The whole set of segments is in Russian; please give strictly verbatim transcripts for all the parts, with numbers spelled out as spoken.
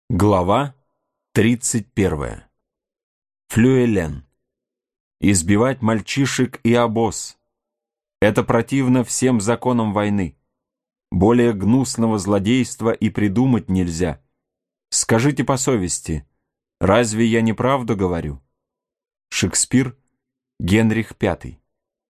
Глава тридцать первая. Флюэлен. Избивать мальчишек и обоз. Это противно всем законам войны. Более гнусного злодейства и придумать нельзя. Скажите по совести, разве я не правду говорю? Шекспир, Генрих Пятый.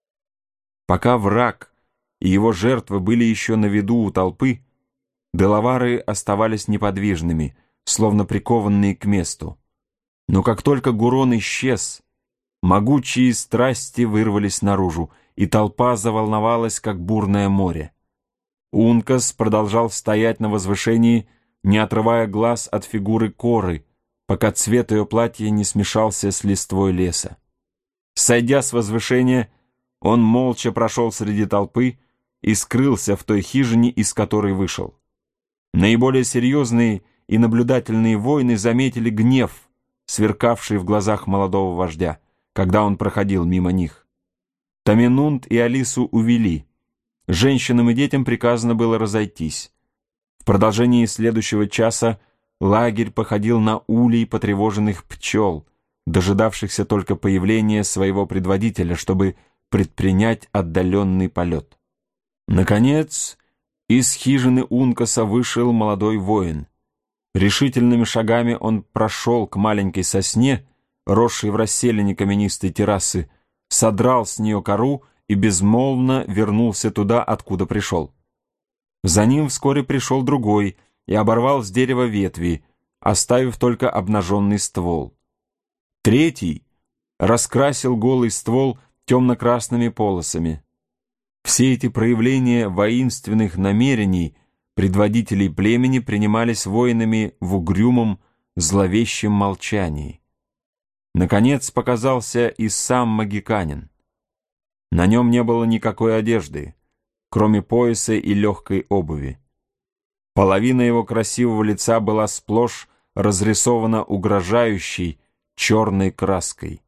Пока враг и его жертвы были еще на виду у толпы, делавары оставались неподвижными, словно прикованные к месту. Но как только Гурон исчез, могучие страсти вырвались наружу, и толпа заволновалась, как бурное море. Ункас продолжал стоять на возвышении, не отрывая глаз от фигуры Коры, пока цвет ее платья не смешался с листвой леса. Сойдя с возвышения, он молча прошел среди толпы и скрылся в той хижине, из которой вышел. Наиболее серьезные и наблюдательные воины заметили гнев, сверкавший в глазах молодого вождя, когда он проходил мимо них. Таминунд и Алису увели. Женщинам и детям приказано было разойтись. В продолжении следующего часа лагерь походил на улей потревоженных пчел, дожидавшихся только появления своего предводителя, чтобы предпринять отдаленный полет. Наконец, из хижины Ункаса вышел молодой воин. Решительными шагами он прошел к маленькой сосне, росшей в расселине каменистой террасы, содрал с нее кору и безмолвно вернулся туда, откуда пришел. За ним вскоре пришел другой и оборвал с дерева ветви, оставив только обнаженный ствол. Третий раскрасил голый ствол темно-красными полосами. Все эти проявления воинственных намерений предводителей племени принимались воинами в угрюмом, зловещем молчании. Наконец показался и сам магиканин. На нем не было никакой одежды, кроме пояса и легкой обуви. Половина его красивого лица была сплошь разрисована угрожающей черной краской.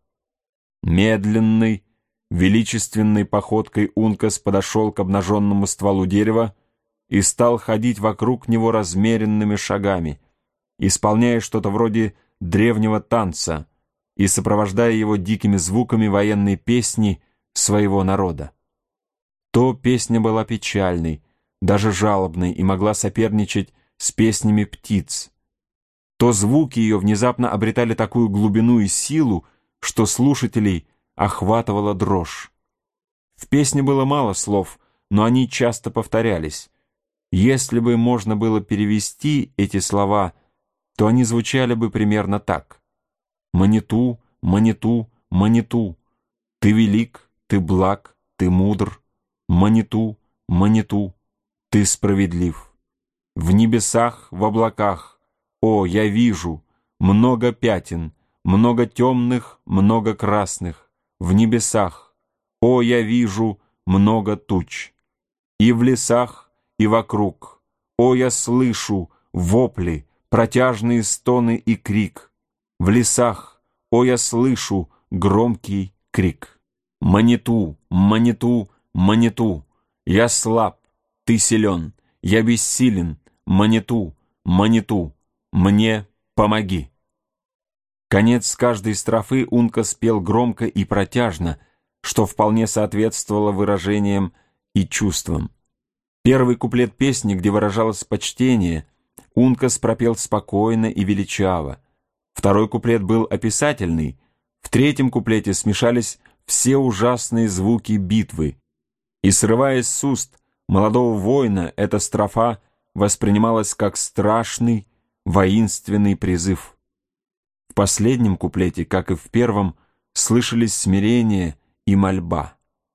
Медленной, величественной походкой Ункас подошел к обнаженному стволу дерева и стал ходить вокруг него размеренными шагами, исполняя что-то вроде древнего танца и сопровождая его дикими звуками военной песни своего народа. То песня была печальной, даже жалобной и могла соперничать с песнями птиц, то звуки ее внезапно обретали такую глубину и силу, что слушателей охватывала дрожь. В песне было мало слов, но они часто повторялись. Если бы можно было перевести эти слова, то они звучали бы примерно так: «Маниту, Маниту, Маниту, ты велик, ты благ, ты мудр, Маниту, Маниту, ты справедлив. В небесах, в облаках, о, я вижу, много пятен, много темных, много красных, в небесах, о, я вижу, много туч, и в лесах, и вокруг, о, я слышу вопли, протяжные стоны и крик, в лесах, о, я слышу громкий крик. Маниту, Маниту, Маниту, я слаб, ты силен, я бессилен, Маниту, Маниту, мне помоги». Конец каждой строфы Ункас спел громко и протяжно, что вполне соответствовало выражениям и чувствам. Первый куплет песни, где выражалось почтение, Ункас пропел спокойно и величаво. Второй куплет был описательный, в третьем куплете смешались все ужасные звуки битвы, и, срываясь с уст молодого воина, эта строфа воспринималась как страшный, воинственный призыв. В последнем куплете, как и в первом, слышались смирение и мольба.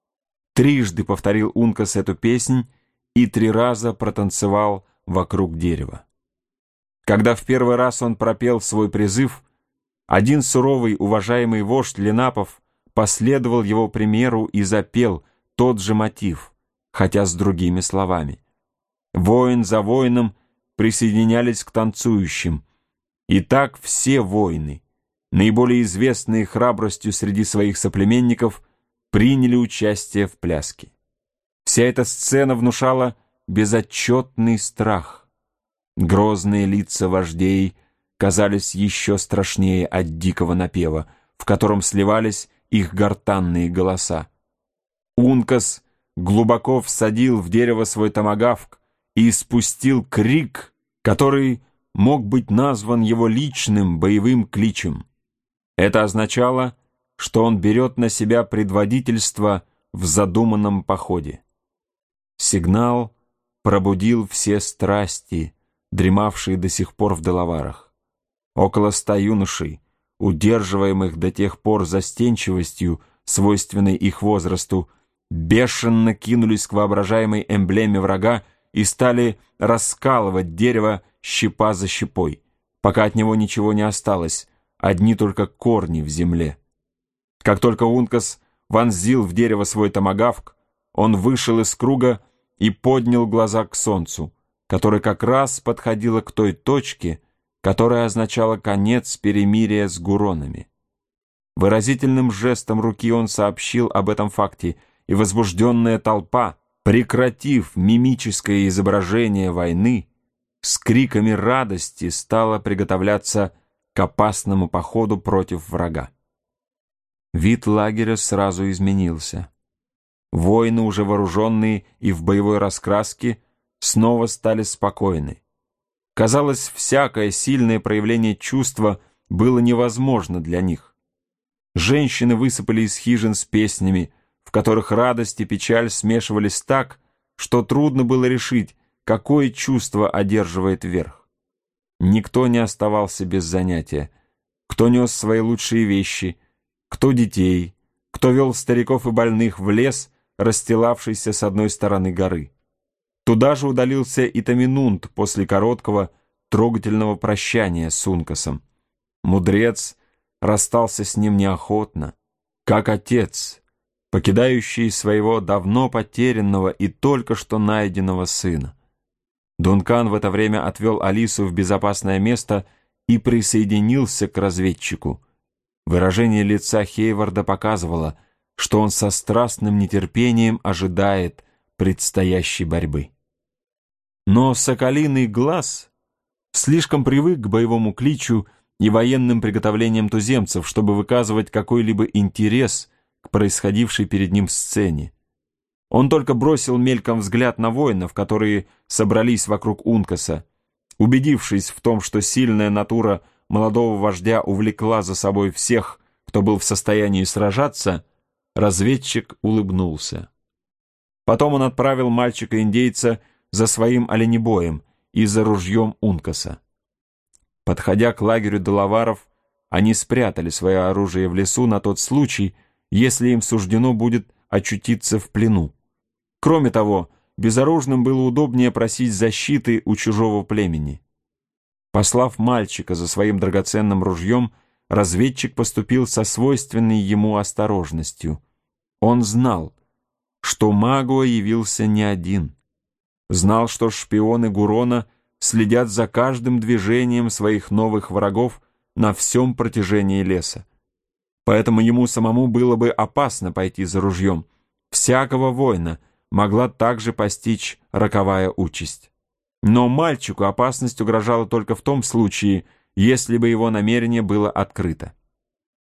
Трижды повторил Ункас эту песнь и три раза протанцевал вокруг дерева. Когда в первый раз он пропел свой призыв, один суровый уважаемый вождь Ленапов последовал его примеру и запел тот же мотив, хотя с другими словами. Воин за воином присоединялись к танцующим, и так все воины, наиболее известные храбростью среди своих соплеменников, приняли участие в пляске. Вся эта сцена внушала безотчетный страх. Грозные лица вождей казались еще страшнее от дикого напева, в котором сливались их гортанные голоса. Ункас глубоко всадил в дерево свой томагавк и испустил крик, который мог быть назван его личным боевым кличем. Это означало, что он берет на себя предводительство в задуманном походе. Сигнал пробудил все страсти, дремавшие до сих пор в делаварах. Около ста юношей, удерживаемых до тех пор застенчивостью, свойственной их возрасту, бешено кинулись к воображаемой эмблеме врага и стали раскалывать дерево щепа за щепой, пока от него ничего не осталось, одни только корни в земле. Как только Ункас вонзил в дерево свой томагавк, он вышел из круга и поднял глаза к солнцу, которое как раз подходило к той точке, которая означала конец перемирия с гуронами. Выразительным жестом руки он сообщил об этом факте, и возбужденная толпа, прекратив мимическое изображение войны, с криками радости стала приготовляться к опасному походу против врага. Вид лагеря сразу изменился. Воины, уже вооруженные и в боевой раскраске, снова стали спокойны. Казалось, всякое сильное проявление чувства было невозможно для них. Женщины высыпали из хижин с песнями, в которых радость и печаль смешивались так, что трудно было решить, какое чувство одерживает верх. Никто не оставался без занятия. Кто нес свои лучшие вещи, кто детей, кто вел стариков и больных в лес, расстилавшийся с одной стороны горы. Туда же удалился и Таминунт после короткого, трогательного прощания с Ункасом. Мудрец расстался с ним неохотно, как отец, покидающий своего давно потерянного и только что найденного сына. Дункан в это время отвел Алису в безопасное место и присоединился к разведчику. Выражение лица Хейварда показывало, что он со страстным нетерпением ожидает предстоящей борьбы. Но соколиный глаз слишком привык к боевому кличу и военным приготовлениям туземцев, чтобы выказывать какой-либо интерес к происходившей перед ним сцене. Он только бросил мельком взгляд на воинов, которые собрались вокруг Ункаса. Убедившись в том, что сильная натура молодого вождя увлекла за собой всех, кто был в состоянии сражаться, разведчик улыбнулся. Потом он отправил мальчика-индейца за своим оленебоем и за ружьем Ункаса. Подходя к лагерю делаваров, они спрятали свое оружие в лесу на тот случай, если им суждено будет очутиться в плену. Кроме того, безоружным было удобнее просить защиты у чужого племени. Послав мальчика за своим драгоценным ружьем, разведчик поступил со свойственной ему осторожностью. Он знал, что Магуа явился не один. Знал, что шпионы Гурона следят за каждым движением своих новых врагов на всем протяжении леса. Поэтому ему самому было бы опасно пойти за ружьем. Всякого воина могла также постичь роковая участь. Но мальчику опасность угрожала только в том случае, если бы его намерение было открыто.